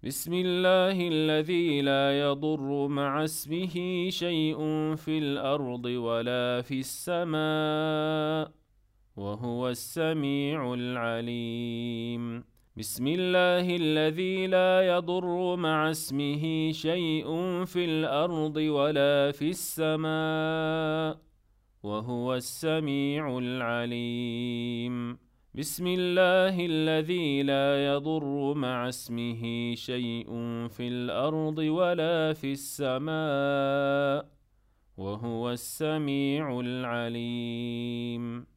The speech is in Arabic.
بسم الله الذي لا يضر مع اسمه شيء في الأرض ولا في السماء وهو السميع العليم. بسم الله الذي لا يضر مع اسمه شيء في الأرض ولا في السماء وهو السميع العليم. بسم الله الذي لا يضر مع اسمه شيء في الأرض ولا في السماء وهو السميع العليم.